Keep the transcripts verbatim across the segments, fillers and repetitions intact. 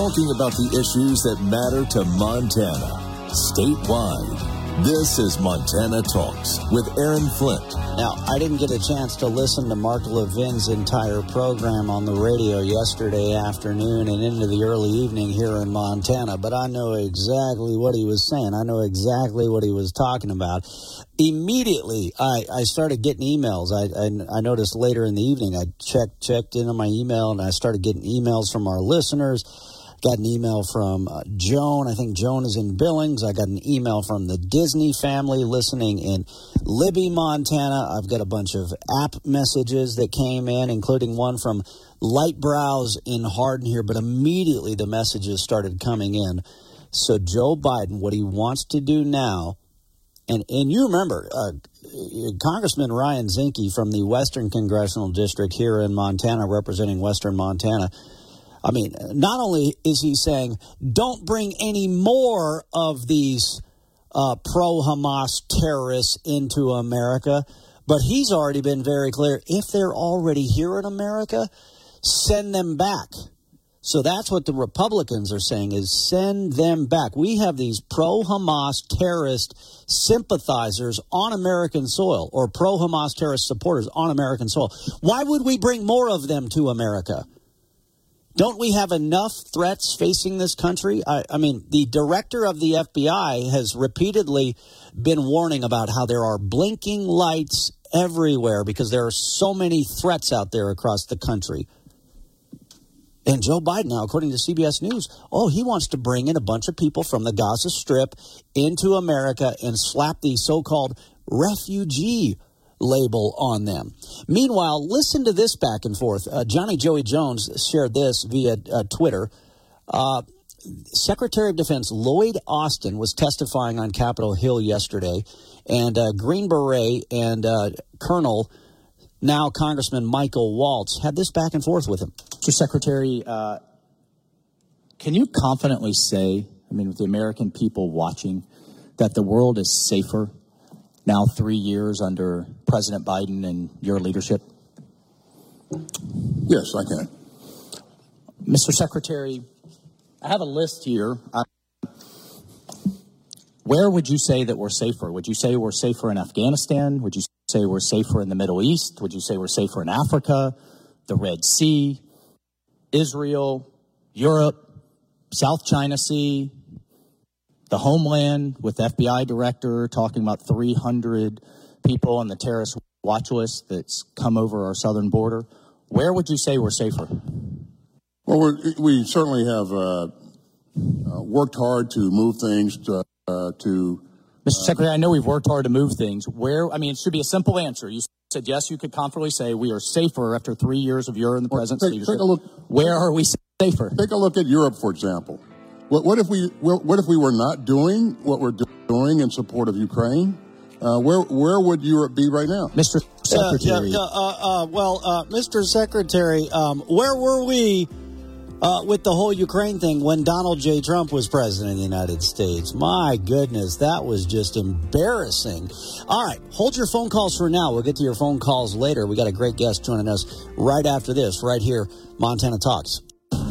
talking about the issues that matter to Montana, statewide. This is Montana Talks with Aaron Flint. Now, I didn't get a chance to listen to Mark Levin's entire program on the radio yesterday afternoon and into the early evening here in Montana, but I know exactly what he was saying. I know exactly what he was talking about. Immediately, I, I started getting emails. I, I, I noticed later in the evening, I checked, checked into my email, and I started getting emails from our listeners. Got an email from uh, Joan. I think Joan is in Billings. I got an email from the Disney family listening in Libby, Montana. I've got a bunch of app messages that came in, including one from Lightbrows in Hardin here. But immediately the messages started coming in. So Joe Biden, what he wants to do now, and, and you remember, uh, Congressman Ryan Zinke from the Western Congressional District here in Montana, representing Western Montana, I mean, not only is he saying, don't bring any more of these uh, pro-Hamas terrorists into America, but he's already been very clear, if they're already here in America, send them back. So that's what the Republicans are saying, is send them back. We have these pro-Hamas terrorist sympathizers on American soil, or pro-Hamas terrorist supporters on American soil. Why would we bring more of them to America? Don't we have enough threats facing this country? I, I mean, the director of the F B I has repeatedly been warning about how there are blinking lights everywhere because there are so many threats out there across the country. And Joe Biden now, according to C B S News, oh, he wants to bring in a bunch of people from the Gaza Strip into America and slap the so-called refugee label on them. Meanwhile, listen to this back and forth. Uh, Johnny Joey Jones shared this via uh, Twitter. Uh, Secretary of Defense Lloyd Austin was testifying on Capitol Hill yesterday, and uh, Green Beret and uh, Colonel, now Congressman Michael Waltz, had this back and forth with him. Mister Secretary, uh, can you confidently say, I mean, with the American people watching, that the world is safer now three years under President Biden and your leadership? Yes, I can. Mister Secretary, I have a list here. Uh, where would you say that we're safer? Would you say we're safer in Afghanistan? Would you say we're safer in the Middle East? Would you say we're safer in Africa, the Red Sea, Israel, Europe, South China Sea, the homeland, with F B I director talking about three hundred people on the terrorist watch list that's come over our southern border? Where would you say we're safer? Well, we're, we certainly have uh, uh, worked hard to move things to... Uh, to Mister Uh, Secretary, I know we've worked hard to move things. Where, I mean, it should be a simple answer. You said, yes, you could confidently say we are safer after three years of your and the well, President's take, leadership. Take a look, Where are we safer? Take a look at Europe, for example. What, what if we what if we were not doing what we're doing in support of Ukraine? Uh, where where would Europe be right now, Mister Secretary? Uh, yeah, uh, uh, well, uh, Mister Secretary, um, where were we uh, with the whole Ukraine thing when Donald J. Trump was president of the United States? My goodness, that was just embarrassing. All right, hold your phone calls for now. We'll get to your phone calls later. We got a great guest joining us right after this, right here, Montana Talks.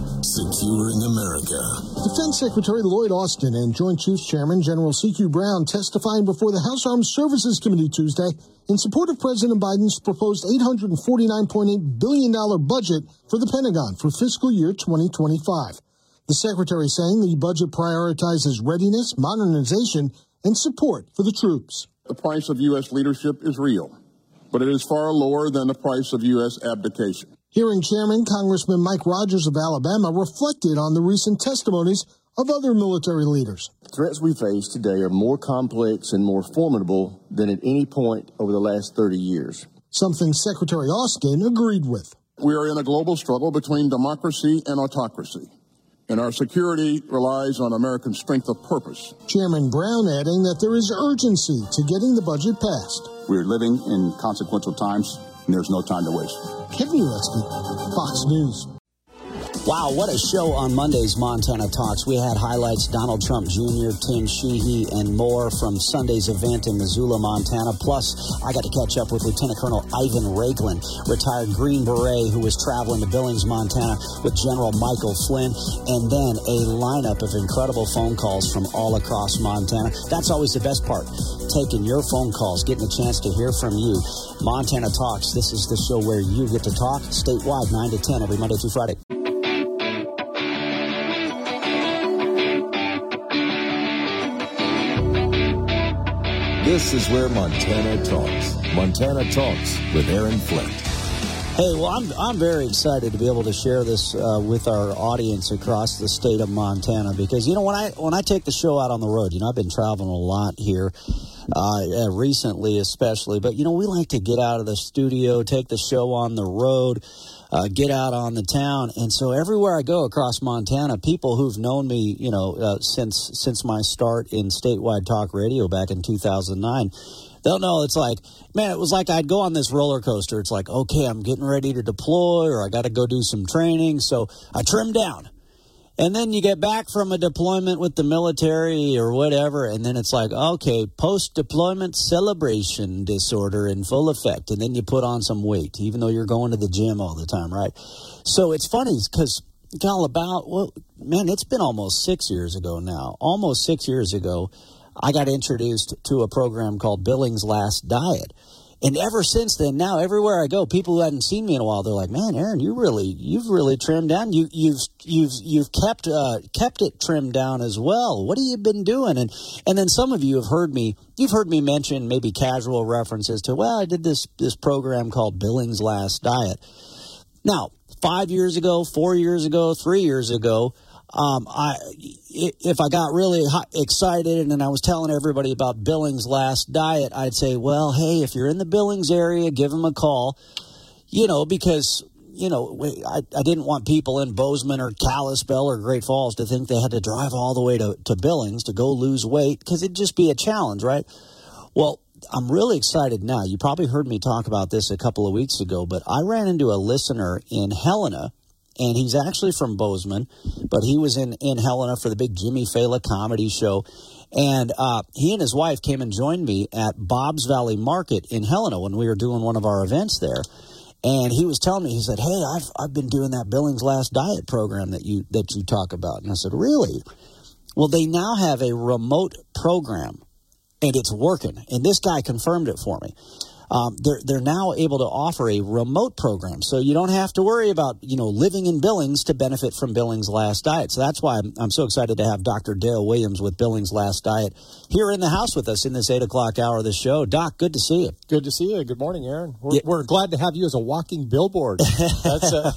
Securing America. Defense Secretary Lloyd Austin and Joint Chiefs Chairman General C Q Brown testifying before the House Armed Services Committee Tuesday in support of President Biden's proposed eight hundred forty-nine point eight billion dollars budget for the Pentagon for fiscal year twenty twenty-five. The Secretary saying the budget prioritizes readiness, modernization, and support for the troops. The price of U S leadership is real, but it is far lower than the price of U S abdication. Hearing Chairman Congressman Mike Rogers of Alabama reflected on the recent testimonies of other military leaders. The threats we face today are more complex and more formidable than at any point over the last thirty years. Something Secretary Austin agreed with. We are in a global struggle between democracy and autocracy, and our security relies on American strength of purpose. Chairman Brown adding that there is urgency to getting the budget passed. We're living in consequential times, and there's no time to waste. Kevin Uletzky, Fox News. Wow, what a show on Monday's Montana Talks. We had highlights, Donald Trump Junior, Tim Sheehy, and more from Sunday's event in Missoula, Montana. Plus, I got to catch up with Lieutenant Colonel Ivan Raiklin, retired Green Beret, who was traveling to Billings, Montana with General Michael Flynn, and then a lineup of incredible phone calls from all across Montana. That's always the best part, taking your phone calls, getting a chance to hear from you. Montana Talks, this is the show where you get to talk statewide, nine to ten, every Monday through Friday. This is where Montana talks. Montana Talks with Aaron Flint. Hey, well, I'm I'm very excited to be able to share this uh, with our audience across the state of Montana because, you know, when I when I take the show out on the road, you know, I've been traveling a lot here uh, recently especially, but, you know, we like to get out of the studio, take the show on the road, uh, get out on the town, and so everywhere I go across Montana, people who've known me, you know, uh, since since my start in statewide talk radio back in two thousand nine, they'll know it's like, man, it was like I'd go on this roller coaster. It's like, okay, I'm getting ready to deploy or I got to go do some training. So I trim down. And then you get back from a deployment with the military or whatever. And then it's like, okay, post-deployment celebration disorder in full effect. And then you put on some weight, even though you're going to the gym all the time, right? So it's funny because it's all about, well, man, it's been almost six years ago now. Almost six years ago. I got introduced to a program called Billings Last Diet. And ever since then, now everywhere I go, people who hadn't seen me in a while, they're like, "Man, Aaron, you really, you've really trimmed down. You, you've, you've, you've kept, uh, kept it trimmed down as well. What have you been doing?" And and then some of you have heard me, you've heard me mention maybe casual references to, well, I did this this program called Billings Last Diet. Now, five years ago, four years ago, three years ago. Um, I, if I got really hot, excited and I was telling everybody about Billings Last Diet, I'd say, well, hey, if you're in the Billings area, give them a call, you know, because, you know, I, I didn't want people in Bozeman or Kalispell or Great Falls to think they had to drive all the way to, to Billings to go lose weight because it'd just be a challenge, right? Well, I'm really excited now. You probably heard me talk about this a couple of weeks ago, but I ran into a listener in Helena. And he's actually from Bozeman, but he was in, in Helena for the big Jimmy Fallon comedy show. And uh, he and his wife came and joined me at Bob's Valley Market in Helena when we were doing one of our events there. And he was telling me, he said, "Hey, I've I've been doing that Billings Last Diet program that you that you talk about." And I said, "Really?" Well, they now have a remote program, and it's working. And this guy confirmed it for me. Um, they're they're now able to offer a remote program, so you don't have to worry about, you know, living in Billings to benefit from Billings Last Diet. So that's why I'm, I'm so excited to have Doctor Dale Williams with Billings Last Diet here in the house with us in this eight o'clock hour of the show. Doc, good to see you. Good to see you. Good morning, Aaron. We're, Yeah. we're glad to have you as a walking billboard. That's uh,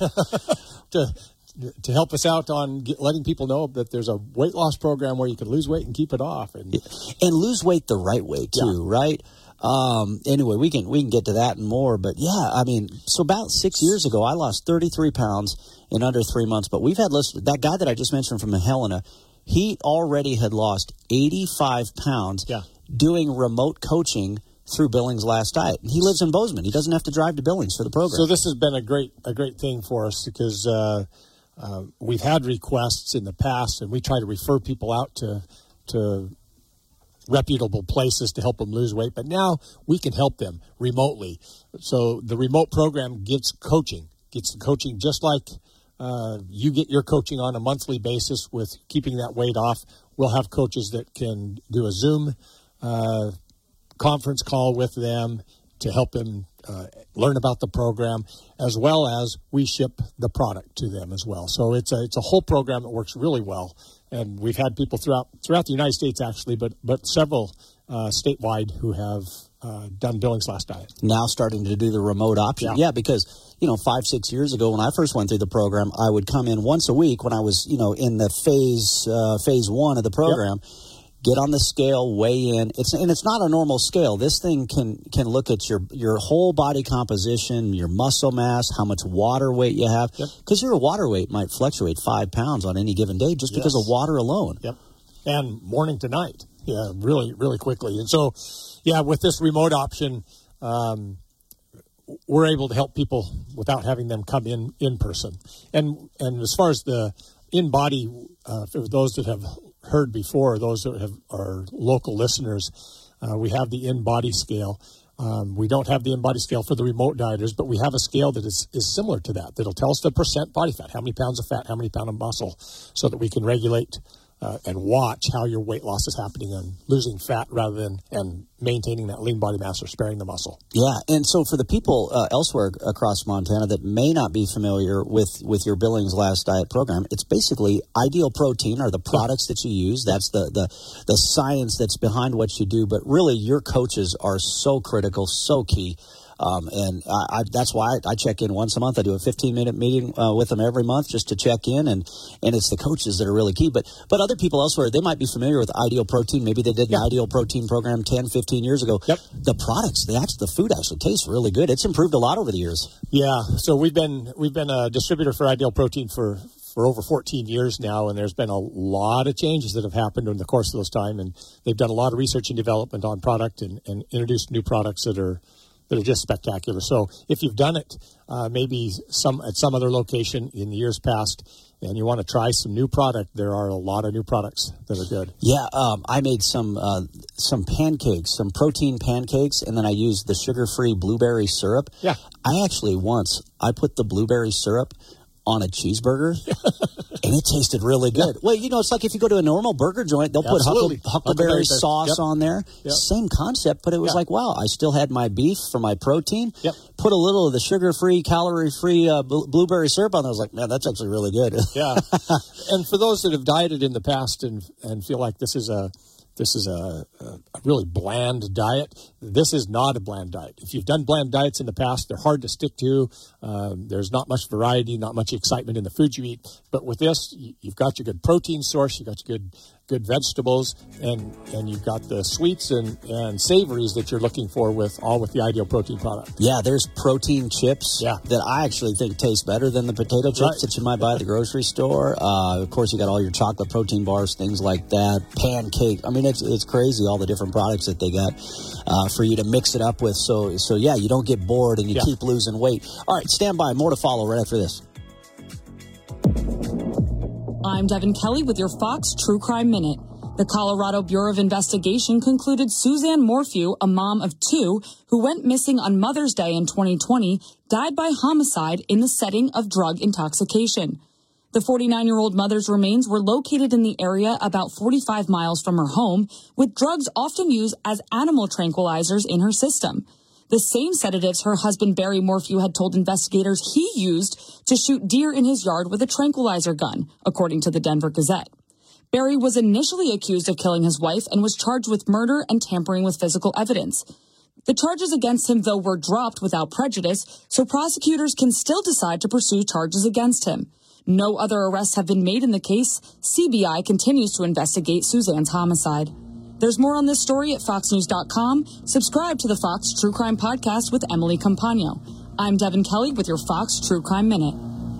to to help us out on get, letting people know that there's a weight loss program where you can lose weight and keep it off, and and lose weight the right way too, yeah. right? Um, anyway, we can we can get to that and more, but yeah, I mean, so about six years ago, I lost thirty-three pounds in under three months. But we've had listeners, that guy that I just mentioned from Helena, he already had lost eighty-five pounds yeah. doing remote coaching through Billings Last Diet. And he lives in Bozeman. He doesn't have to drive to Billings for the program. So this has been a great a great thing for us because uh, uh, we've had requests in the past, and we try to refer people out to to. reputable places to help them lose weight, but now we can help them remotely. So the remote program gives coaching, gets the coaching just like uh, you get your coaching on a monthly basis with keeping that weight off. We'll have coaches that can do a Zoom uh, conference call with them to help them uh, learn about the program, as well as we ship the product to them as well. So it's a it's a whole program that works really well. And we've had people throughout throughout the United States, actually, but but several uh, statewide who have uh, done Billings Last Diet. Now starting to do the remote option. Yeah. yeah, because, you know, five, six years ago when I first went through the program, I would come in once a week when I was, you know, in the phase uh, phase one of the program. Yep. Get on the scale, weigh in. It's and it's not a normal scale. This thing can can look at your your whole body composition, your muscle mass, how much water weight you have. Because yep. your water weight might fluctuate five pounds on any given day just because yes. of water alone. Yep. And morning to night. Yeah, really, really quickly. And so, yeah, with this remote option, um, we're able to help people without having them come in in person. And and as far as the in-body, uh, for those that have heard before, those that have are local listeners, uh, we have the in-body scale. Um, we don't have the in-body scale for the remote dieters, but we have a scale that is, is similar to that. That'll tell us the percent body fat, how many pounds of fat, how many pounds of muscle, so that we can regulate uh, and watch how your weight loss is happening and losing fat rather than and maintaining that lean body mass or sparing the muscle. Yeah, and so for the people uh, elsewhere across Montana that may not be familiar with, with your Billings Last Diet program, it's basically Ideal Protein are the products that you use. That's the, the, the science that's behind what you do. But really, your coaches are so critical, so key. Um, and I, I, that's why I, I check in once a month. I do a fifteen-minute meeting uh, with them every month just to check in, and, and it's the coaches that are really key. But but other people elsewhere, they might be familiar with Ideal Protein. Maybe they did an yeah. Ideal Protein program ten, fifteen years ago. Yep. The products, the, actually, the food actually tastes really good. It's improved a lot over the years. Yeah, so we've been we've been a distributor for Ideal Protein for, for over fourteen years now, and there's been a lot of changes that have happened in the course of those time, and they've done a lot of research and development on product and, and introduced new products that are that are just spectacular. So if you've done it, uh, maybe some at some other location in the years past, and you want to try some new product, there are a lot of new products that are good. Yeah, um, I made some uh, some pancakes, some protein pancakes, and then I used the sugar-free blueberry syrup. Yeah. I actually once, I put the blueberry syrup on a cheeseburger, and it tasted really good. Yeah. Well, you know, it's like if you go to a normal burger joint, they'll Absolutely. put huckleberry, huckleberry sauce yep. on there. Yep. Same concept, but it was yeah. like, wow, I still had my beef for my protein. Yep. Put a little of the sugar-free, calorie-free uh, bl- blueberry syrup on there. I was like, man, that's actually really good. Yeah. And for those that have dieted in the past and and feel like this is a This is a, a really bland diet. This is not a bland diet. If you've done bland diets in the past, they're hard to stick to. Um, there's not much variety, not much excitement in the food you eat. But with this, you've got your good protein source, you've got your good good vegetables, and and you've got the sweets and, and savories that you're looking for with all with the Ideal Protein product. Yeah, there's protein chips yeah. that I actually think taste better than the potato chips right. that you might buy at the grocery store. Uh, of course, you got all your chocolate protein bars, things like that, pancake. I mean, it's it's crazy all the different products that they got uh, for you to mix it up with. So so yeah, you don't get bored and you yeah. keep losing weight. All right, stand by. More to follow right after this. I'm Devin Kelly with your Fox True Crime Minute. The Colorado Bureau of Investigation concluded Suzanne Morphew, a mom of two, who went missing on Mother's Day in twenty twenty, died by homicide in the setting of drug intoxication. The forty-nine-year-old mother's remains were located in the area about forty-five miles from her home, with drugs often used as animal tranquilizers in her system. The same sedatives her husband Barry Morphew had told investigators he used to shoot deer in his yard with a tranquilizer gun, according to the Denver Gazette. Barry was initially accused of killing his wife and was charged with murder and tampering with physical evidence. The charges against him, though, were dropped without prejudice, so prosecutors can still decide to pursue charges against him. No other arrests have been made in the case. C B I continues to investigate Suzanne's homicide. There's more on this story at fox news dot com. Subscribe to the Fox True Crime Podcast with Emily Campagno. I'm Devin Kelly with your Fox True Crime Minute.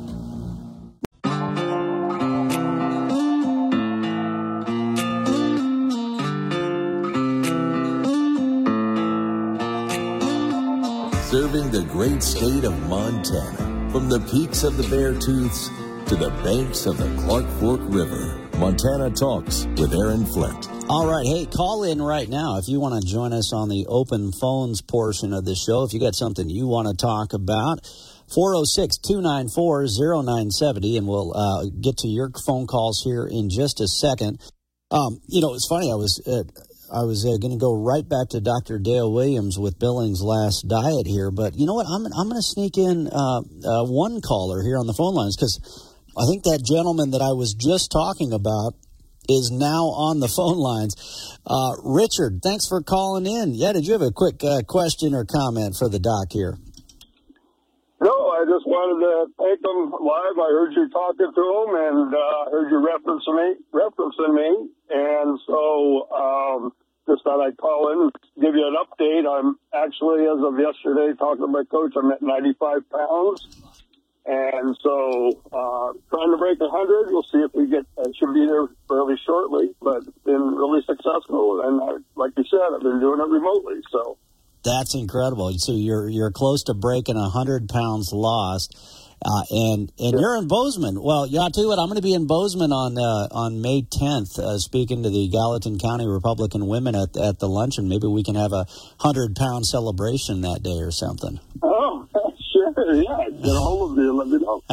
Serving the great state of Montana, from the peaks of the Beartooths to the banks of the Clark Fork River. Montana Talks with Aaron Flint. All right. Hey, call in right now if you want to join us on the open phones portion of the show. If you got something you want to talk about, four oh six, two nine four, oh nine seven oh, and we'll uh, get to your phone calls here in just a second. Um, you know, it's funny. I was uh, I was uh, going to go right back to Doctor Dale Williams with Billings Last Diet here, but you know what? I'm I'm going to sneak in uh, uh, one caller here on the phone lines because I think that gentleman that I was just talking about is now on the phone lines. Uh, Richard, thanks for calling in. Yeah, did you have a quick uh, question or comment for the doc here? No, I just wanted to thank them live. I heard you talking to them and uh, heard you referencing me, referencing me. And so um, just thought I'd call in and give you an update. I'm actually, as of yesterday, talking to my coach, I'm at ninety-five pounds. And so, uh, trying to break one hundred. We'll see if we get, I should be there fairly shortly, but it's been really successful. And I, like you said, I've been doing it remotely. So That's incredible. So you're you're close to breaking one hundred pounds lost. Uh, and and sure. You're in Bozeman. Well, yeah, I'll tell you what, I'm going to be in Bozeman on uh, on May tenth, uh, speaking to the Gallatin County Republican women at at the luncheon. Maybe we can have a hundred-pound celebration that day or something. Oh, sure, yeah. Get a hold of me and let me know.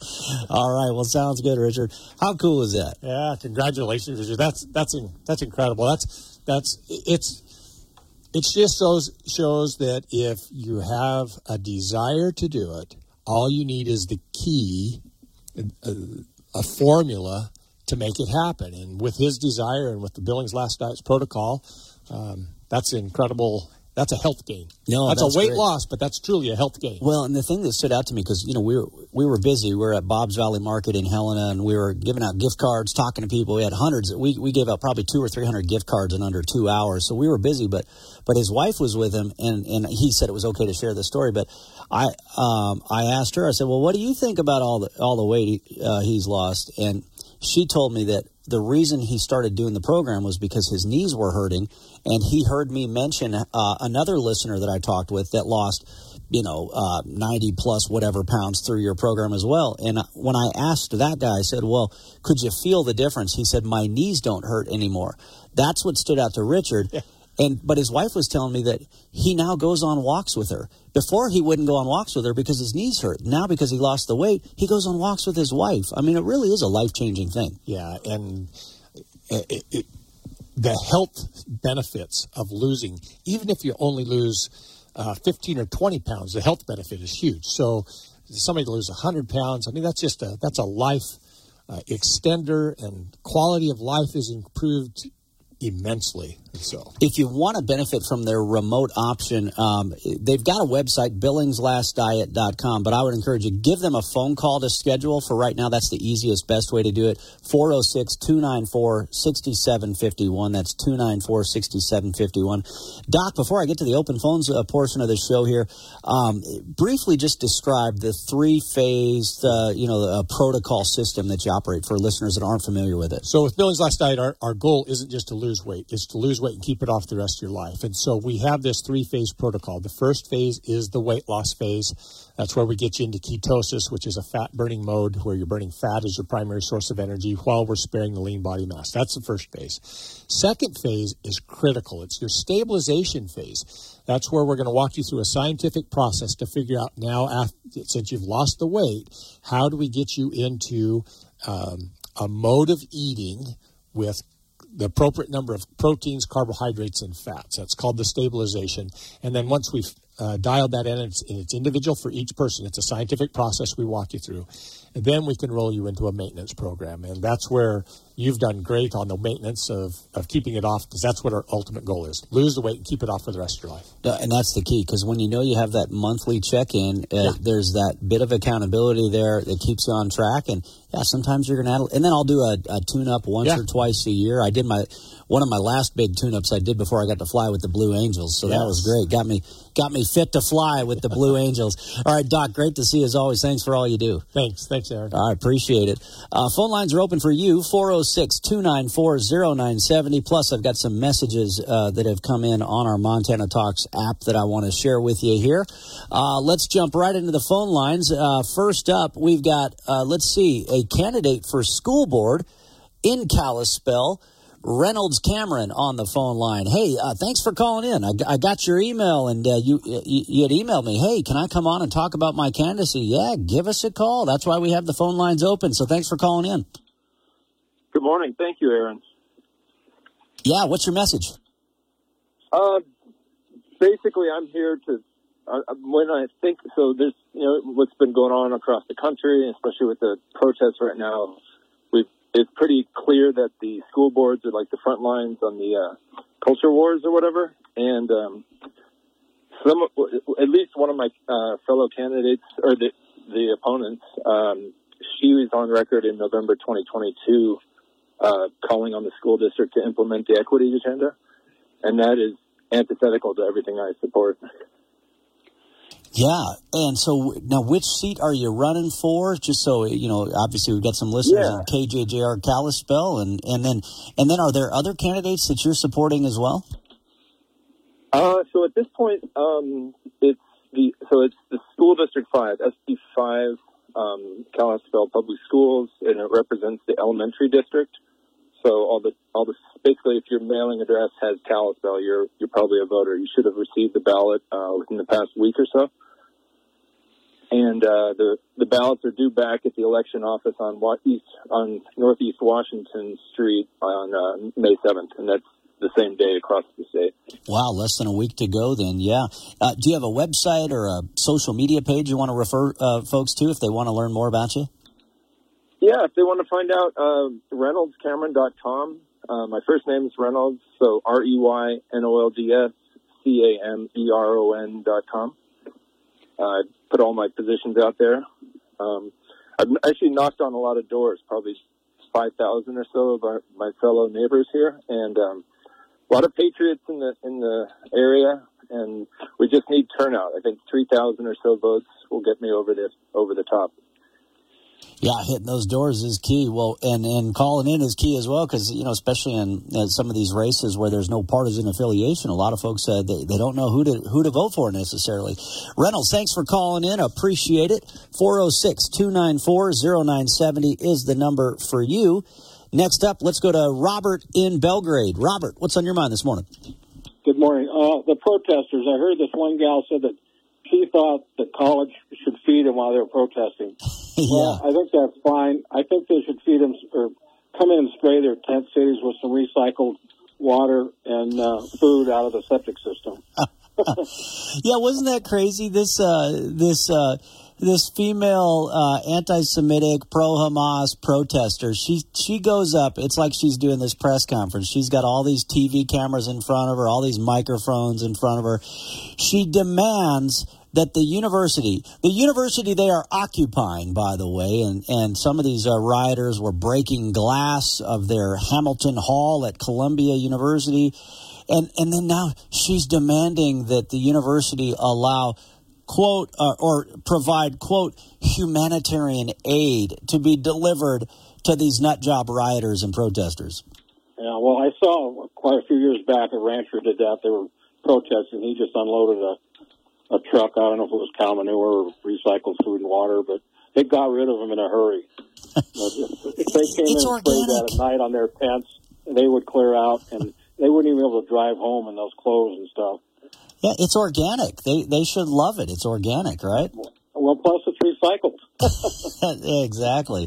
All right, well, sounds good, Richard. How cool is that? Yeah, congratulations, Richard. That's that's that's incredible. That's that's it's it just shows shows that if you have a desire to do it, all you need is the key, a, a formula to make it happen. And with his desire and with the Billings Last Diets protocol, um, that's incredible. That's a health gain. No, that's, that's a weight great. loss, but that's truly a health gain. Well, and the thing that stood out to me, because, you know, we were, we were busy. We were at Bob's Valley Market in Helena, and we were giving out gift cards, talking to people. We had hundreds. We we gave out probably two or three hundred gift cards in under two hours. So we were busy, but but his wife was with him, and, and he said it was okay to share the story. But I um, I asked her, I said, well, what do you think about all the, all the weight uh, he's lost? And she told me that the reason he started doing the program was because his knees were hurting, and he heard me mention uh, another listener that I talked with that lost, you know, uh, ninety plus whatever pounds through your program as well. And when I asked that guy, I said, well, could you feel the difference? He said, my knees don't hurt anymore. That's what stood out to Richard. Yeah. And but his wife was telling me that he now goes on walks with her. Before, he wouldn't go on walks with her because his knees hurt. Now, because he lost the weight, he goes on walks with his wife. I mean, it really is a life-changing thing. Yeah, and it, it, the health benefits of losing, even if you only lose uh, fifteen or twenty pounds, the health benefit is huge. So somebody to lose one hundred pounds, I mean, that's just a, that's a life uh, extender, and quality of life is improved immensely. So if you want to benefit from their remote option, um, they've got a website, billings last diet dot com, but I would encourage you, give them a phone call to schedule. For right now, that's the easiest, best way to do it. four oh six, two nine four, six seven five one. That's two nine four, six seven five one. Doc, before I get to the open phones uh, portion of the show here, um, briefly just describe the three-phase, uh, you know, uh, protocol system that you operate for listeners that aren't familiar with it. So with Billings Last Diet, our, our goal isn't just to lose weight, it's to lose weight and keep it off the rest of your life. And so we have this three-phase protocol. The first phase is the weight loss phase. That's where we get you into ketosis, which is a fat-burning mode where you're burning fat as your primary source of energy while we're sparing the lean body mass. That's the first phase. Second phase is critical. It's your stabilization phase. That's where we're going to walk you through a scientific process to figure out now, after, since you've lost the weight, how do we get you into um, a mode of eating with the appropriate number of proteins, carbohydrates, and fats. That's called the stabilization. And then once we've uh, dialed that in, it's, it's individual for each person. It's a scientific process we walk you through. And then we can roll you into a maintenance program. And that's where you've done great on the maintenance of, of keeping it off, because that's what our ultimate goal is. Lose the weight and keep it off for the rest of your life. Uh, and that's the key, because when you know you have that monthly check-in, uh, yeah. there's that bit of accountability there that keeps you on track. And, yeah, sometimes you're going to add – and then I'll do a, a tune-up once yeah. or twice a year. I did my – one of my last big tune-ups I did before I got to fly with the Blue Angels, so yes. that was great. Got me got me fit to fly with the Blue Angels. All right, Doc, great to see you as always. Thanks for all you do. Thanks. Thanks, Aaron. I appreciate it. Uh, phone lines are open for you, four oh six, two nine four, oh nine seven oh. Plus, I've got some messages uh, that have come in on our Montana Talks app that I want to share with you here. Uh, let's jump right into the phone lines. Uh, first up, we've got, uh, let's see, a candidate for school board in Kalispell, Reynolds Cameron, on the phone line. Hey, uh, thanks for calling in. I, I got your email, and uh, you, you you had emailed me. Hey, can I come on and talk about my candidacy? Yeah, give us a call. That's why we have the phone lines open. So thanks for calling in. Good morning. Thank you, Aaron. Yeah, what's your message? Uh, basically, I'm here to, uh, when I think, so there's, you know, what's been going on across the country, especially with the protests right now, we've it's pretty clear that the school boards are like the front lines on the uh, culture wars or whatever. And um, some, at least one of my uh, fellow candidates, or the, the opponents, um, she was on record in November twenty twenty-two uh, calling on the school district to implement the equity agenda. And that is antithetical to everything I support. Yeah, and so now which seat are you running for? Just so, you know, obviously we've got some listeners yeah. in K J J R Kalispell, and, and then and then are there other candidates that you're supporting as well? Uh, so at this point, um, it's the so it's the school district five, S D five, um, Kalispell Public Schools, and it represents the elementary district. So all the all the basically, if your mailing address has Kalispell, you're you're probably a voter. You should have received the ballot uh, within the past week or so. And uh, the the ballots are due back at the election office on East on Northeast Washington Street on uh, May seventh, and that's the same day across the state. Wow, less than a week to go then, yeah. Uh, do you have a website or a social media page you want to refer uh, folks to if they want to learn more about you? Yeah, if they want to find out, uh, Reynolds Cameron dot com. Uh, my first name is Reynolds, so R E Y N O L D S C A M E R O N dot com. I uh, put all my positions out there. Um, I've actually knocked on a lot of doors, probably five thousand or so of our, my fellow neighbors here, and um, a lot of patriots in the in the area, and we just need turnout. I think three thousand or so votes will get me over this over the top. Yeah, hitting those doors is key. Well, and, and calling in is key as well because, you know, especially in, in some of these races where there's no partisan affiliation, a lot of folks, uh, they, they don't know who to who to vote for necessarily. Reynolds, thanks for calling in. Appreciate it. four oh six, two nine four, oh nine seven oh is the number for you. Next up, let's go to Robert in Belgrade. Robert, what's on your mind this morning? Good morning. Uh, the protesters, I heard this one gal said that she thought the college should feed them while they were protesting. yeah. Well, I think that's fine. I think they should feed them or come in and spray their tent cities with some recycled water and uh, food out of the septic system. yeah, wasn't that crazy? This uh, this uh, this female uh, anti-Semitic, pro-Hamas protester. She she goes up. It's like she's doing this press conference. She's got all these T V cameras in front of her, all these microphones in front of her. She demands that the university, the university they are occupying, by the way, and, and some of these uh, rioters were breaking glass of their Hamilton Hall at Columbia University. And, and then now she's demanding that the university allow, quote, uh, or provide, quote, humanitarian aid to be delivered to these nut job rioters and protesters. Yeah, well, I saw quite a few years back a rancher did that. They were protesting. He just unloaded a a truck. I don't know if it was cow manure or recycled food and water, but they got rid of them in a hurry. if, if they came it's in and sprayed that at night on their tents, they would clear out, and they wouldn't even be able to drive home in those clothes and stuff. Yeah, it's organic. They they should love it. It's organic, right? Well, plus it's recycled. exactly.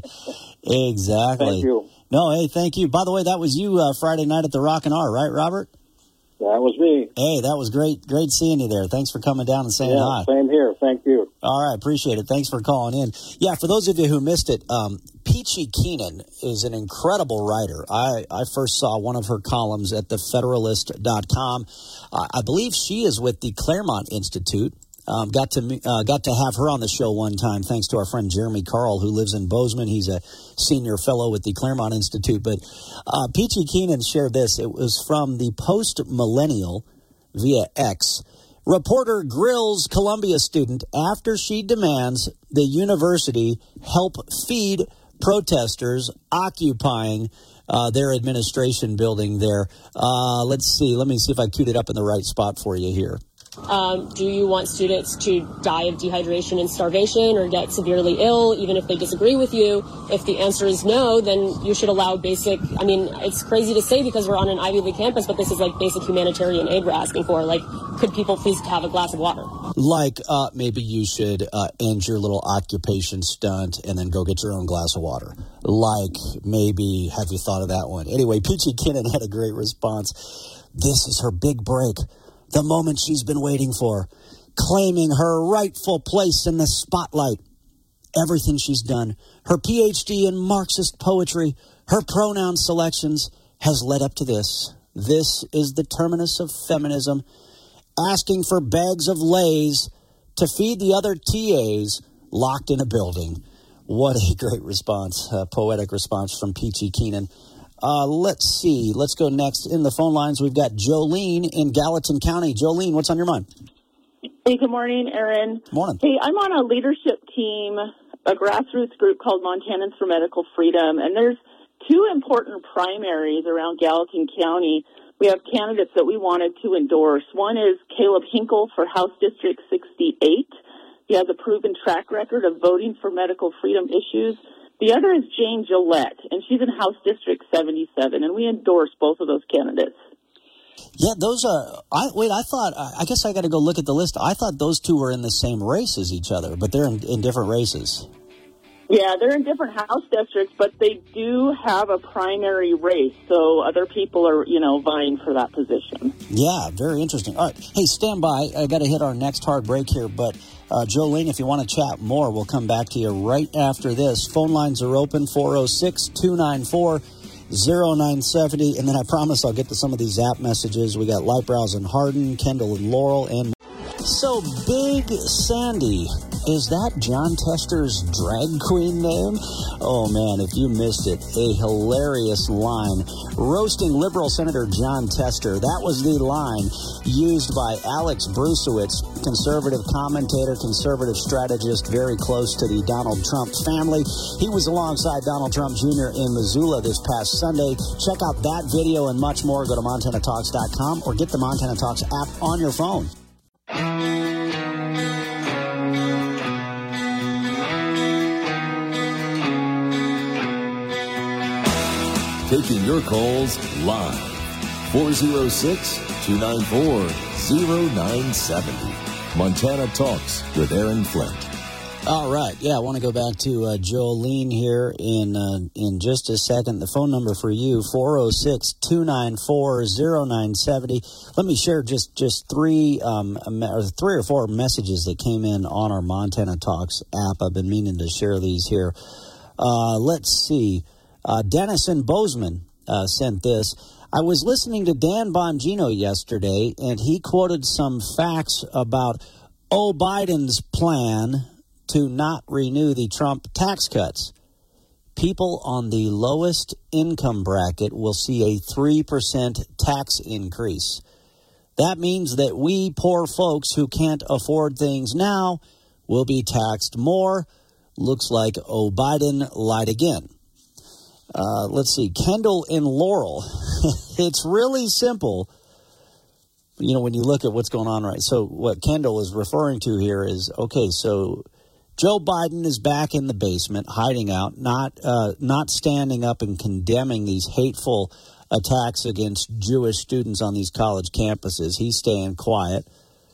Exactly. Thank you. No, hey, thank you. By the way, that was you uh, Friday night at the Rock and R, right, Robert? That was me. Hey, that was great. Great seeing you there. Thanks for coming down and saying yeah, hi. Same here. Thank you. All right. Appreciate it. Thanks for calling in. Yeah, for those of you who missed it, um, Peachy Keenan is an incredible writer. I, I first saw one of her columns at the federalist dot com. Uh, I believe she is with the Claremont Institute. Um, got to uh, got to have her on the show one time, thanks to our friend Jeremy Carl, who lives in Bozeman. He's a senior fellow with the Claremont Institute. But uh, Peachy Keenan shared this. It was from the Post Millennial via X. Reporter grills Columbia student after she demands the university help feed protesters occupying uh, their administration building there. Uh, let's see. Let me see if I queued it up in the right spot for you here. Um, do you want students to die of dehydration and starvation or get severely ill, even if they disagree with you? If the answer is no, then you should allow basic, I mean, it's crazy to say because we're on an Ivy League campus, but this is like basic humanitarian aid we're asking for. Like, could people please have a glass of water? Like, uh, maybe you should uh, end your little occupation stunt and then go get your own glass of water. Like, maybe, have you thought of that one? Anyway, Peachy Keenan had a great response. This is her big break. The moment she's been waiting for, claiming her rightful place in the spotlight. Everything she's done, her P H D in Marxist poetry, her pronoun selections, has led up to this. This is the terminus of feminism, asking for bags of Lay's to feed the other T As locked in a building. What a great response, a poetic response from Peachy Keenan. Uh, let's see. Let's go next in the phone lines. We've got Jolene in Gallatin County. Jolene, what's on your mind? Hey, good morning, Aaron. Morning. Hey, I'm on a leadership team, a grassroots group called Montanans for Medical Freedom, and there's two important primaries around Gallatin County. we have candidates that we wanted to endorse. One is Caleb Hinkle for House District sixty-eight. He has a proven track record of voting for medical freedom issues. The other is Jane Gillette, and she's in House District seventy-seven, and we endorse both of those candidates. Yeah, those are, I, wait, I thought, I guess I got to go look at the list. I thought those two were in the same race as each other, but they're in, in different races. Yeah, they're in different House districts, but they do have a primary race, so other people are, you know, vying for that position. Yeah, very interesting. All right, hey, stand by. I got to hit our next hard break here, but uh, Jolene, if you want to chat more, we'll come back to you right after this. Phone lines are open, four oh six, two nine four, oh nine seven oh, and then I promise I'll get to some of these app messages. We got Lightbrows and Hardin, Kendall and Laurel, and so Big Sandy. Is that John Tester's drag queen name? Oh, man, if you missed it, a hilarious line. Roasting liberal Senator John Tester. That was the line used by Alex Brusewitz, conservative commentator, conservative strategist, very close to the Donald Trump family. He was alongside Donald Trump Junior in Missoula this past Sunday. Check out that video and much more. Go to Montana Talks dot com or get the Montana Talks app on your phone. Taking your calls live. four oh six, two nine four, oh nine seven oh. Montana Talks with Aaron Flint. All right. Yeah, I want to go back to uh, Jolene here in uh, in just a second. The phone number for you, four oh six, two nine four, oh nine seven oh. Let me share just, just three, um, or three or four messages that came in on our Montana Talks app. I've been meaning to share these here. Uh, let's see. Uh, Dennison Bozeman uh, sent this. I was listening to Dan Bongino yesterday, and he quoted some facts about O. Biden's plan to not renew the Trump tax cuts. People on the lowest income bracket will see a three percent tax increase. That means that we poor folks who can't afford things now will be taxed more. Looks like O. Biden lied again. Uh, let's see, Kendall and Laurel. It's really simple, you know, when you look at what's going on, right? So what Kendall is referring to here is, okay, so Joe Biden is back in the basement, hiding out, not uh, not standing up and condemning these hateful attacks against Jewish students on these college campuses. He's staying quiet,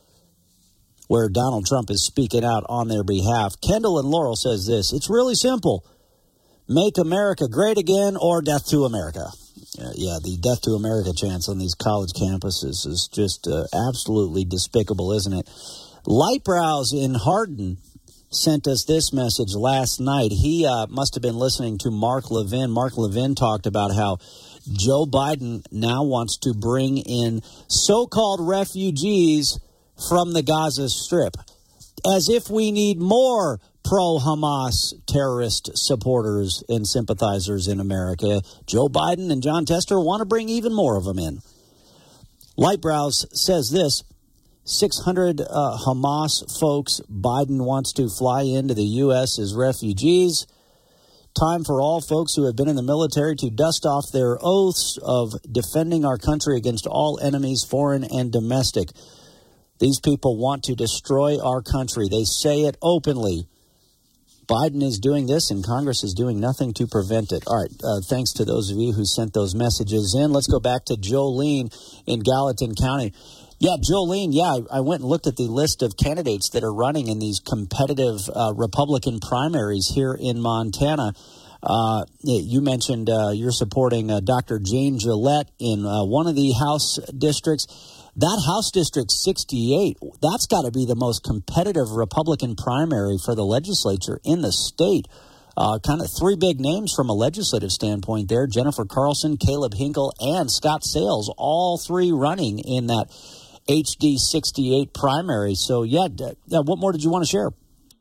where Donald Trump is speaking out on their behalf. Kendall and Laurel says this, it's really simple. Make America great again or death to America. Uh, yeah, the death to America chants on these college campuses is just uh, absolutely despicable, isn't it? Lightbrows in Hardin sent us this message last night. He uh, must have been listening to Mark Levin. Mark Levin talked about how Joe Biden now wants to bring in so-called refugees from the Gaza Strip, as if we need more pro-Hamas terrorist supporters and sympathizers in America. Joe Biden and John Tester want to bring even more of them in. Lightbrows says this, six hundred uh, Hamas folks Biden wants to fly into the U S as refugees. Time for all folks who have been in the military to dust off their oaths of defending our country against all enemies, foreign and domestic. These people want to destroy our country. They say it openly. Biden is doing this, and Congress is doing nothing to prevent it. All right, uh, thanks to those of you who sent those messages in. Let's go back to Jolene in Gallatin County. Yeah, Jolene, yeah, I, I went and looked at the list of candidates that are running in these competitive uh, Republican primaries here in Montana. Uh, you mentioned uh, you're supporting uh, Doctor Jane Gillette in uh, one of the House districts. That House District sixty-eight, that's got to be the most competitive Republican primary for the legislature in the state. Uh, kind of three big names from a legislative standpoint there. Jennifer Carlson, Caleb Hinkle, and Scott Sales, all three running in that H D sixty-eight primary. So, yeah, d- uh, what more did you want to share?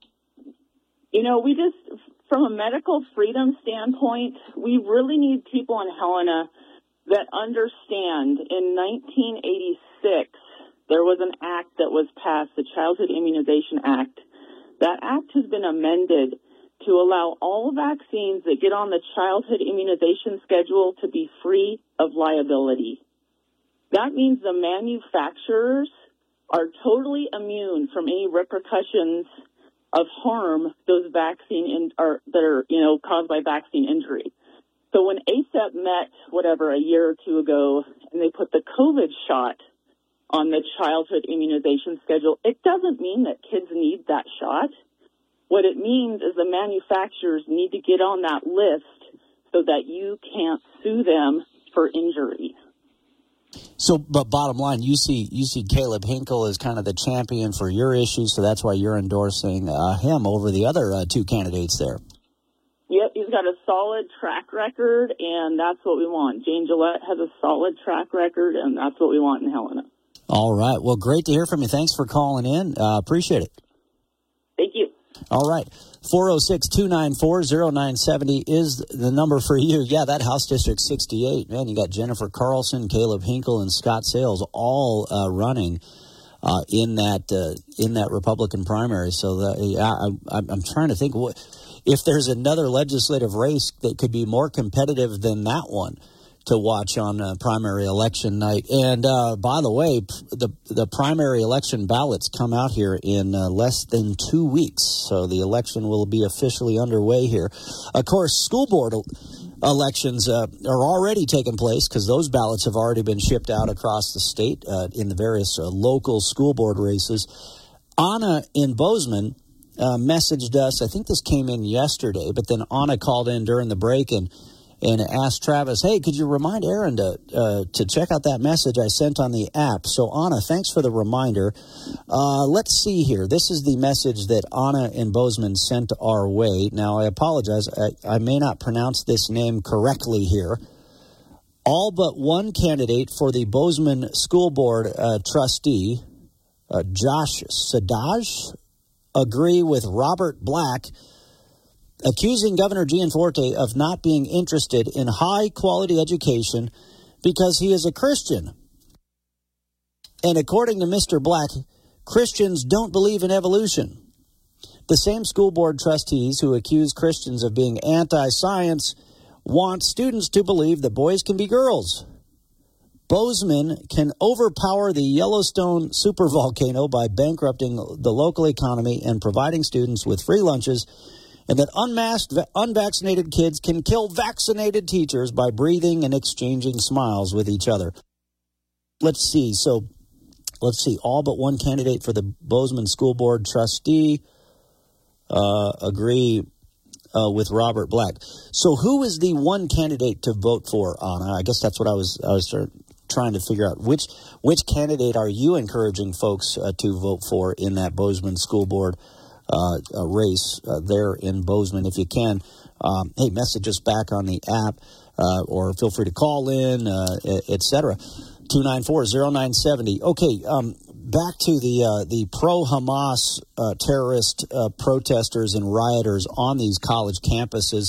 You know, we just, from a medical freedom standpoint, we really need people in Helena that understand in nineteen eighty-six, there was an act that was passed, the Childhood Immunization Act. That act has been amended to allow all vaccines that get on the childhood immunization schedule to be free of liability. That means the manufacturers are totally immune from any repercussions of harm those vaccine in, are, that are, you know, caused by vaccine injury. So when A C E P met, whatever, a year or two ago, and they put the COVID shot on the childhood immunization schedule, it doesn't mean that kids need that shot. What it means is the manufacturers need to get on that list so that you can't sue them for injury. So, but bottom line, you see, you see Caleb Hinkle as kind of the champion for your issues, so that's why you're endorsing uh, him over the other uh, two candidates there. Yep, he's got a solid track record, and that's what we want. Jane Gillette has a solid track record, and that's what we want in Helena. All right. Well, great to hear from you. Thanks for calling in. Uh, appreciate it. Thank you. All right. four oh six, two nine four, oh nine seven oh is the number for you. Yeah, that House District sixty-eight, man, you got Jennifer Carlson, Caleb Hinkle, and Scott Sales all uh, running uh, in that uh, in that Republican primary. So the, I, I, I'm trying to think what, if there's another legislative race that could be more competitive than that one to watch on uh, primary election night. And uh, by the way, the the primary election ballots come out here in uh, less than two weeks. So the election will be officially underway here. Of course, school board elections uh, are already taking place because those ballots have already been shipped out across the state uh, in the various uh, local school board races. Anna in Bozeman uh, messaged us. I think this came in yesterday, but then Anna called in during the break and and asked Travis, hey, could you remind Aaron to uh, to check out that message I sent on the app? So, Anna, thanks for the reminder. Uh, let's see here. This is the message that Anna in Bozeman sent our way. Now, I apologize. I, I may not pronounce this name correctly here. All but one candidate for the Bozeman School Board uh, trustee, uh, Josh Sadaj, agree with Robert Black, accusing Governor Gianforte of not being interested in high-quality education because he is a Christian. And according to Mister Black, Christians don't believe in evolution. The same school board trustees who accuse Christians of being anti-science want students to believe that boys can be girls. Bozeman can overpower the Yellowstone supervolcano by bankrupting the local economy and providing students with free lunches, and that unmasked, unvaccinated kids can kill vaccinated teachers by breathing and exchanging smiles with each other. Let's see. So, let's see. All but one candidate for the Bozeman School Board trustee uh, agree uh, with Robert Black. So, who is the one candidate to vote for, Anna? I guess that's what I was I was trying to figure out. Which which candidate are you encouraging folks uh, to vote for in that Bozeman School Board Uh, a race uh, there in Bozeman? If you can, um, hey, message us back on the app uh, or feel free to call in, uh, et cetera. two nine four, oh nine seven oh. Okay, um, back to the uh, the pro-Hamas uh, terrorist uh, protesters and rioters on these college campuses.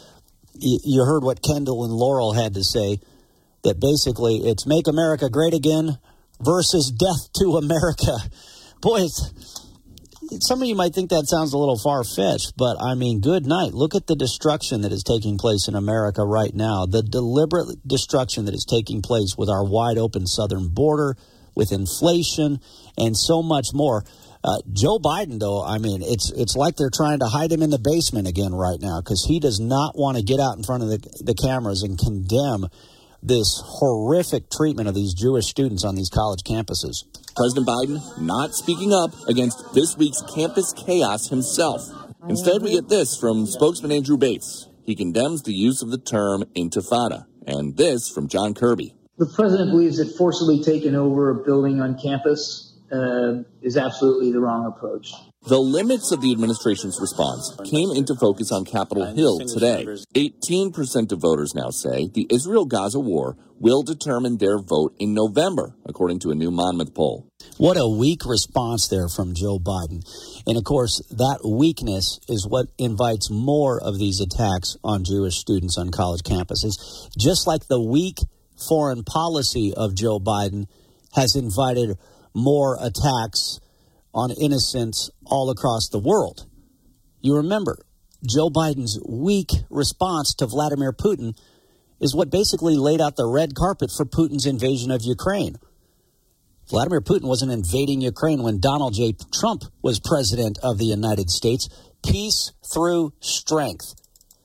Y- you heard what Kendall and Laurel had to say, that basically it's Make America Great Again versus Death to America. Boy, it's... Some of you might think that sounds a little far-fetched, but, I mean, good night. Look at the destruction that is taking place in America right now, the deliberate destruction that is taking place with our wide-open southern border, with inflation, and so much more. Uh, Joe Biden, though, I mean, it's it's like they're trying to hide him in the basement again right now because he does not want to get out in front of the, the cameras and condemn this horrific treatment of these Jewish students on these college campuses. President Biden not speaking up against this week's campus chaos himself. Instead, we get this from spokesman Andrew Bates. He condemns the use of the term intifada. And this from John Kirby. The president believes that forcibly taking over a building on campus uh, is absolutely the wrong approach. The limits of the administration's response came into focus on Capitol Hill today. eighteen percent of voters now say the Israel-Gaza war will determine their vote in November, according to a new Monmouth poll. What a weak response there from Joe Biden. And, of course, that weakness is what invites more of these attacks on Jewish students on college campuses. Just like the weak foreign policy of Joe Biden has invited more attacks on innocents all across the world. You remember, Joe Biden's weak response to Vladimir Putin is what basically laid out the red carpet for Putin's invasion of Ukraine. Vladimir Putin wasn't invading Ukraine when Donald J. Trump was president of the United States. Peace through strength.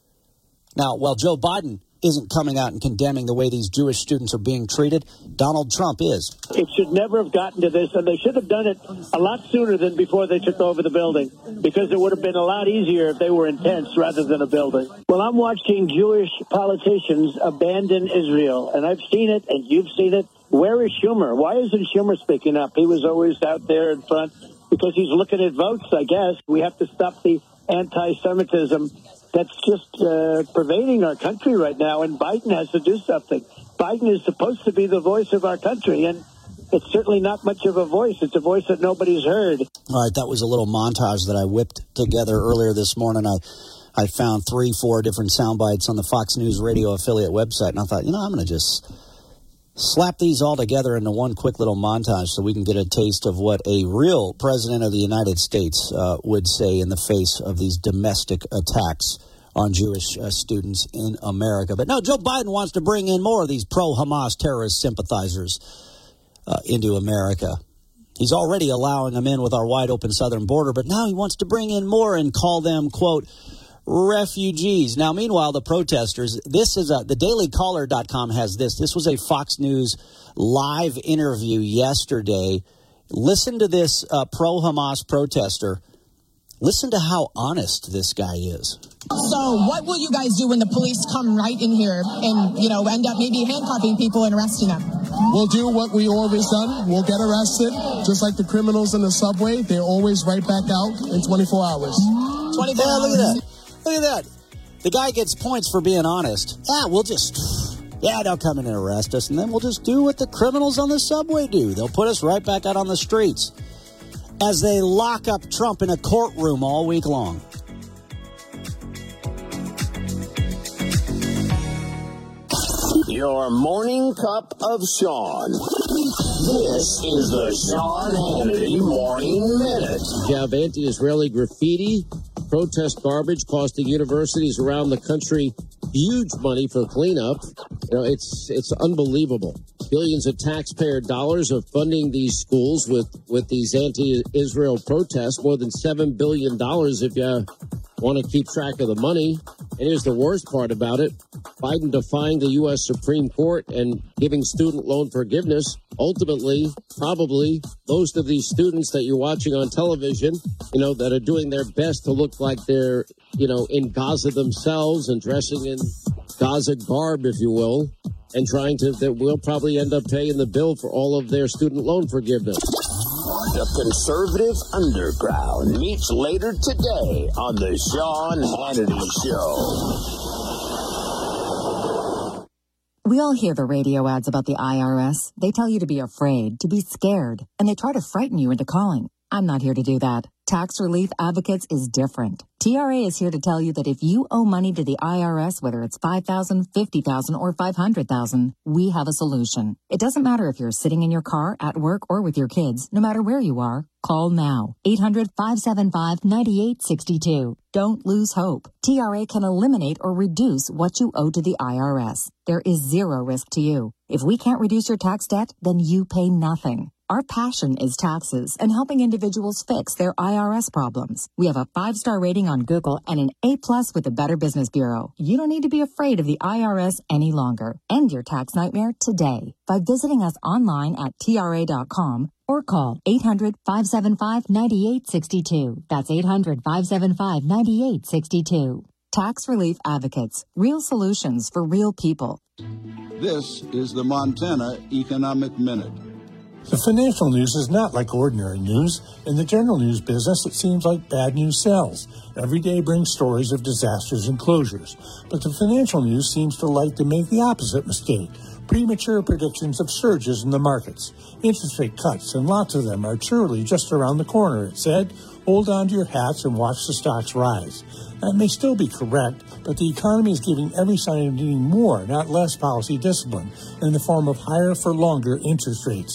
Now, while Joe Biden isn't coming out and condemning the way these Jewish students are being treated, Donald Trump is. It should never have gotten to this, and they should have done it a lot sooner than before they took over the building, because it would have been a lot easier if they were in tents rather than a building. Well, I'm watching Jewish politicians abandon Israel, and I've seen it, and you've seen it. Where is Schumer? Why isn't Schumer speaking up? He was always out there in front because he's looking at votes, I guess. We have to stop the anti-Semitism that's just uh, pervading our country right now, and Biden has to do something. Biden is supposed to be the voice of our country, and it's certainly not much of a voice. It's a voice that nobody's heard. All right, that was a little montage that I whipped together earlier this morning. I I found three, four different sound bites on the Fox News radio affiliate website, and I thought, you know, I'm going to just slap these all together into one quick little montage so we can get a taste of what a real president of the United States uh, would say in the face of these domestic attacks on Jewish uh, students in America. But no, Joe Biden wants to bring in more of these pro-Hamas terrorist sympathizers uh, into America. He's already allowing them in with our wide-open southern border, but now he wants to bring in more and call them, quote, refugees. Now, meanwhile, the protesters, this is a, the daily caller dot com has this. This was a Fox News live interview yesterday. Listen to this uh, pro-Hamas protester. Listen to how honest this guy is. So what will you guys do when the police come right in here and, you know, end up maybe handcuffing people and arresting them? We'll do what we always done. We'll get arrested, just like the criminals in the subway. They're always right back out in twenty-four hours. twenty-four yeah, hours. Look at that. Look at that. The guy gets points for being honest. Yeah, we'll just, yeah, they'll come in and arrest us, and then we'll just do what the criminals on the subway do. They'll put us right back out on the streets as they lock up Trump in a courtroom all week long. Your morning cup of Sean. This is the Sean Hannity Morning Minute. You have anti-Israeli graffiti, protest garbage costing universities around the country huge money for cleanup. You know, it's it's unbelievable. Billions of taxpayer dollars are funding these schools with, with these anti-Israel protests, more than seven billion dollars if you want to keep track of the money. And here's the worst part about it. Biden defying the U S Supreme Court and giving student loan forgiveness. Ultimately, probably most of these students that you're watching on television, you know, that are doing their best to look like they're, you know, in Gaza themselves and dressing in Gaza garb, if you will, and trying to, that will probably end up paying the bill for all of their student loan forgiveness. The conservative underground meets later today on the Sean Hannity Show. We all hear the radio ads about the I R S. They tell you to be afraid, to be scared, and they try to frighten you into calling. I'm not here to do that. Tax Relief Advocates is different. T R A is here to tell you that if you owe money to the I R S, whether it's five thousand dollars, fifty thousand dollars, or five hundred thousand dollars, we have a solution. It doesn't matter if you're sitting in your car, at work, or with your kids. No matter where you are, call now. eight hundred, five seven five, nine eight six two. Don't lose hope. T R A can eliminate or reduce what you owe to the I R S. There is zero risk to you. If we can't reduce your tax debt, then you pay nothing. Our passion is taxes and helping individuals fix their I R S problems. We have a five-star rating on Google and an A-plus with the Better Business Bureau. You don't need to be afraid of the I R S any longer. End your tax nightmare today by visiting us online at T R A dot com or call eight hundred, five seven five, nine eight six two. That's eight hundred, five seven five, nine eight six two. Tax Relief Advocates. Real solutions for real people. This is the Montana Economic Minute. The financial news is not like ordinary news. In the general news business, it seems like bad news sells. Every day brings stories of disasters and closures. But the financial news seems to like to make the opposite mistake. Premature predictions of surges in the markets. Interest rate cuts, and lots of them are surely just around the corner, it said. Hold on to your hats and watch the stocks rise. That may still be correct, but the economy is giving every sign of needing more, not less policy discipline, in the form of higher for longer interest rates.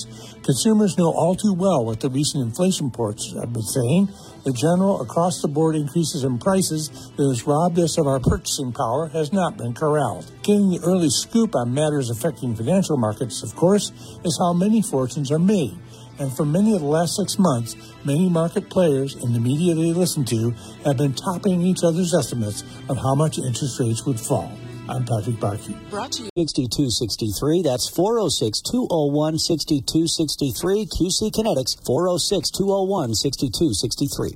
Consumers know all too well what the recent inflation reports have been saying. The general across-the-board increases in prices that has robbed us of our purchasing power has not been corralled. Getting the early scoop on matters affecting financial markets, of course, is how many fortunes are made. And for many of the last six months, many market players in the media they listen to have been topping each other's estimates of how much interest rates would fall. I'm Patrick Barkey. Brought to you sixty-two sixty-three. That's four oh six, two oh one, sixty-two sixty-three. Q C Kinetics, four oh six, two oh one, sixty-two sixty-three.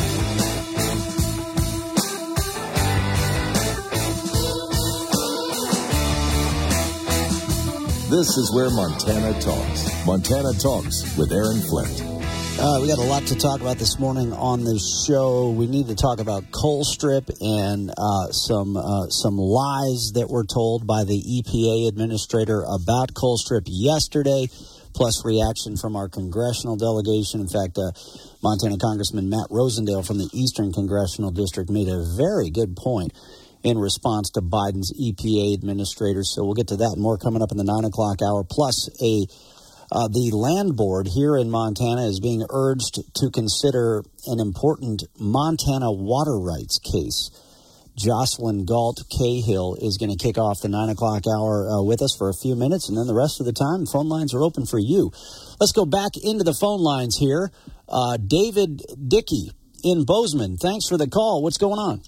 This is where Montana talks. Montana Talks with Aaron Flint. Uh, we got a lot to talk about this morning on the show. We need to talk about Colstrip and uh, some uh, some lies that were told by the E P A administrator about Colstrip yesterday, plus reaction from our congressional delegation. In fact, uh, Montana Congressman Matt Rosendale from the Eastern Congressional District made a very good point in response to Biden's E P A administrator. So we'll get to that and more coming up in the nine o'clock hour, plus a Uh, the land board here in Montana is being urged to consider an important Montana water rights case. Jocelyn Galt Cahill is going to kick off the nine o'clock hour uh, with us for a few minutes, and then the rest of the time, phone lines are open for you. Let's go back into the phone lines here. Uh, David Dickey in Bozeman, thanks for the call. What's going on?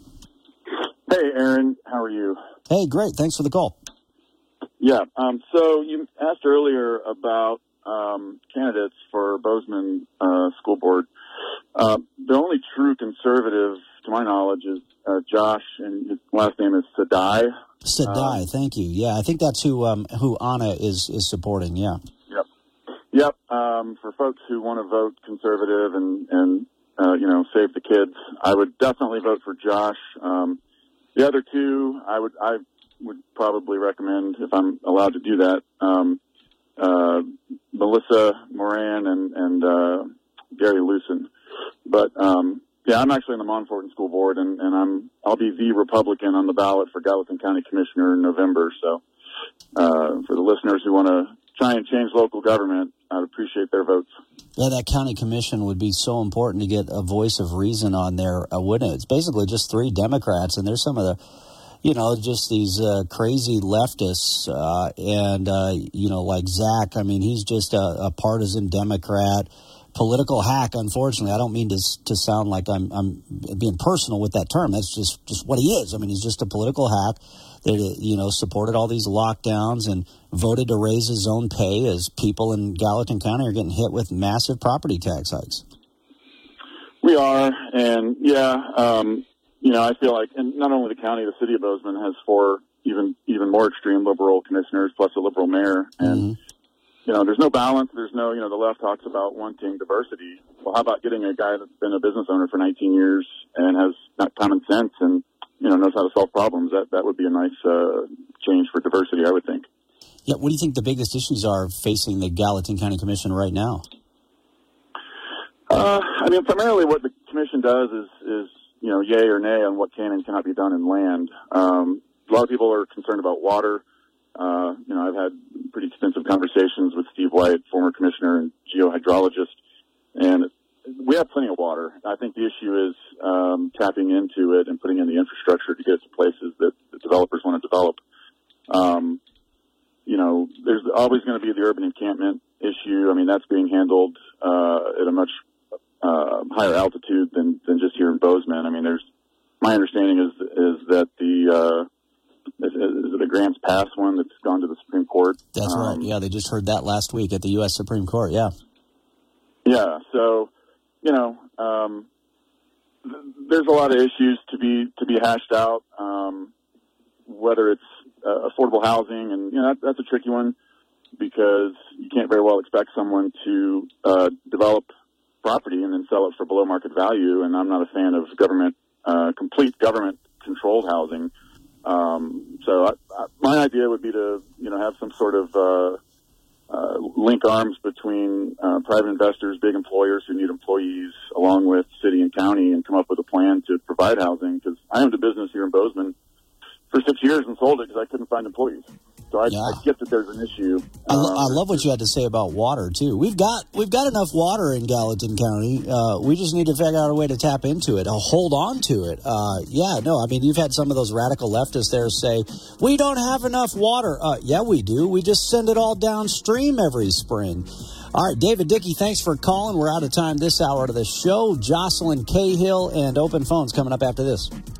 Hey, Aaron. How are you? Hey, great. Thanks for the call. Yeah. Um, so you asked earlier about um, candidates for Bozeman uh, School Board. Uh, the only true conservative, to my knowledge, is uh, Josh, and his last name is Sadai. Sadai, um, thank you. Yeah, I think that's who um, who Anna is is supporting. Yeah. Yep. Yep. Um, for folks who want to vote conservative and and uh, you know save the kids, I would definitely vote for Josh. Um, the other two, I would I. would probably recommend, if I'm allowed to do that, um, uh, Melissa Moran and, and uh, Gary Lucen. But, um, yeah, I'm actually in the Montforton School Board, and, and I'm, I'll be the Republican on the ballot for Gallatin County Commissioner in November. So uh, for the listeners who want to try and change local government, I'd appreciate their votes. Yeah, that county commission would be so important to get a voice of reason on there, uh, wouldn't it? It's basically just three Democrats, and there's some of the You know, just these uh, crazy leftists, uh, and, uh, you know, like Zach. I mean, he's just a, a partisan Democrat, political hack, unfortunately. I don't mean to to sound like I'm, I'm being personal with that term. That's just, just what he is. I mean, he's just a political hack that, you know, supported all these lockdowns and voted to raise his own pay as people in Gallatin County are getting hit with massive property tax hikes. We are, and, yeah, um you know, I feel like, and not only the county, the city of Bozeman has four even even more extreme liberal commissioners plus a liberal mayor. And, mm-hmm. you know, there's no balance. There's no, you know, the left talks about wanting diversity. Well, how about getting a guy that's been a business owner for nineteen years and has not common sense and, you know, knows how to solve problems? That that would be a nice uh, change for diversity, I would think. Yeah, what do you think the biggest issues are facing the Gallatin County Commission right now? Uh, I mean, primarily what the commission does is, is you know, yay or nay on what can and cannot be done in land. Um, a lot of people are concerned about water. Uh, you know, I've had pretty extensive conversations with Steve White, former commissioner and geohydrologist, and we have plenty of water. I think the issue is um, tapping into it and putting in the infrastructure to get it to places that the developers want to develop. Um, you know, there's always going to be the urban encampment issue. I mean, that's being handled uh, at a much Uh, higher altitude than, than just here in Bozeman. I mean, there's, my understanding is, is that the, uh, is, is it the Grants Pass one that's gone to the Supreme Court? That's um, right. Yeah. They just heard that last week at the U S Supreme Court. Yeah. Yeah. So, you know, um, th- there's a lot of issues to be, to be hashed out. Um, whether it's uh, affordable housing, and, you know, that, that's a tricky one because you can't very well expect someone to, uh, develop property and then sell it for below market value. And I'm not a fan of government, uh, complete government controlled housing. Um, so I, I, my idea would be to, you know, have some sort of, uh, uh, link arms between, uh, private investors, big employers who need employees, along with city and county, and come up with a plan to provide housing. Because I owned a business here in Bozeman for six years and sold it because I couldn't find employees. So I, Yeah. I get that there's an issue. I, lo- Um, I love what you had to say about water too. We've got we've got enough water in Gallatin County. Uh, we just need to figure out a way to tap into it, uh, hold on to it. Uh, yeah, no, I mean you've had some of those radical leftists there say we don't have enough water. Uh, yeah, we do. We just send it all downstream every spring. All right, David Dickey, thanks for calling. We're out of time this hour of the show. Jocelyn Cahill and Open Phones coming up after this.